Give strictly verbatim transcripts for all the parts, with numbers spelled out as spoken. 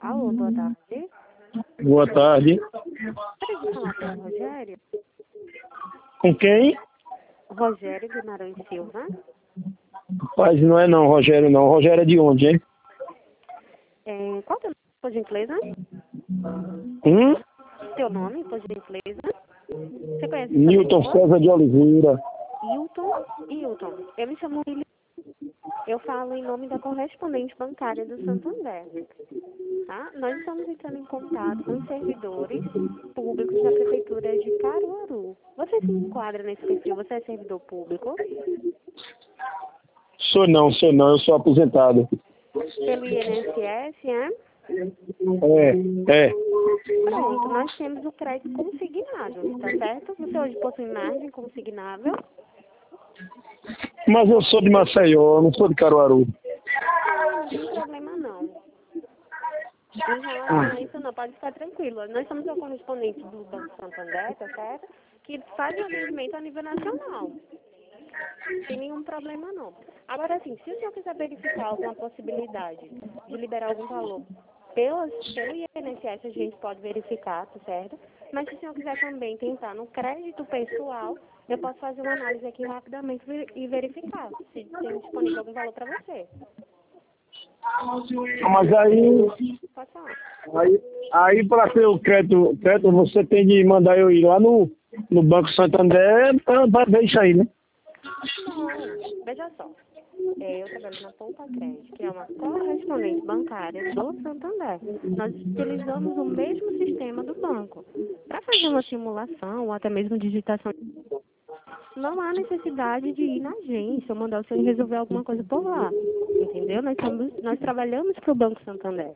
Alô, boa tarde. Boa tarde. Pode falar com o Rogério? Com quem? Rogério Guimarães Silva. Rapaz, não é não, Rogério não. Rogério é de onde, hein? É, qual é o teu nome, por gentileza? Hum? Teu nome, por gentileza? Você conhece essa Newton pessoa? César de Oliveira. Hilton? Hilton. Eu me chamo William. Eu falo em nome da correspondente bancária do Santander. Tá? Nós estamos entrando em contato com os servidores públicos da Prefeitura de Caruaru. Você se enquadra nesse perfil? Você é servidor público? Sou não, sou não, eu sou aposentado. Pelo I N S S, é? É, é. Pronto, nós temos o crédito consignado, tá certo? Você hoje possui margem consignável? Mas eu sou de Maceió, eu não sou de Caruaru. Não, não tem problema não. Em relação a isso, não, pode ficar tranquilo. Nós somos o correspondente do Banco Santander, tá certo? Que faz o atendimento a nível nacional. Não tem nenhum problema não. Agora, assim, se o senhor quiser verificar alguma possibilidade de liberar algum valor pelas, pelo I N S S, a gente pode verificar, tá certo? Mas se o senhor quiser também tentar no crédito pessoal, eu posso fazer uma análise aqui rapidamente e verificar se tem disponível algum valor para você. Mas aí, Pode falar. aí, aí para ter o crédito, crédito, você tem de mandar eu ir lá no, no Banco Santander para ver isso aí, né? Não, veja só. É, eu trabalho na Poupa Crédito, que é uma correspondente bancária do Santander. Nós utilizamos o mesmo sistema do banco. Para fazer uma simulação ou até mesmo digitação, não há necessidade de ir na agência ou mandar o senhor resolver alguma coisa por lá. Entendeu? Nós, somos, nós trabalhamos para o Banco Santander.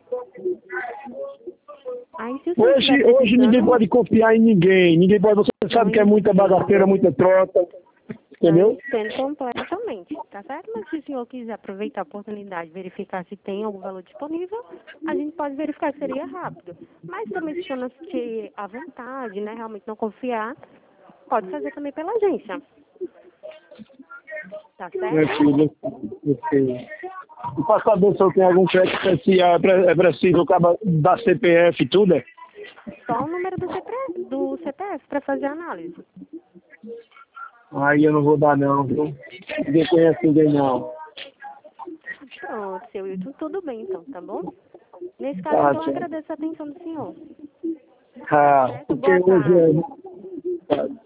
Aí, se o senhor Hoje, estiver hoje ninguém precisando, pode confiar em ninguém. Ninguém pode, você sabe eu que é muita entendo. bagaceira, muita trota. Eu Entendeu? entendo completamente, tá certo? Mas se o senhor quiser aproveitar a oportunidade, verificar se tem algum valor disponível, a gente pode verificar que seria rápido. Mas também se o senhor não se sentir à vontade, né, realmente não confiar, pode fazer também pela agência. Tá Minha certo? filha, eu sei. E para saber se eu tenho algum crédito especial, é pre- é preciso acabar da C P F e tudo, é? Só o número do C P F, do C P F para fazer a análise. Aí eu não vou dar não, viu? Ninguém conhece ninguém não. Pronto, seu Wilton, tudo bem então, tá bom? Nesse caso, Tá, então, eu tchau. agradeço a atenção do senhor. Ah, Certo? porque Boa hoje tarde. é... Tá.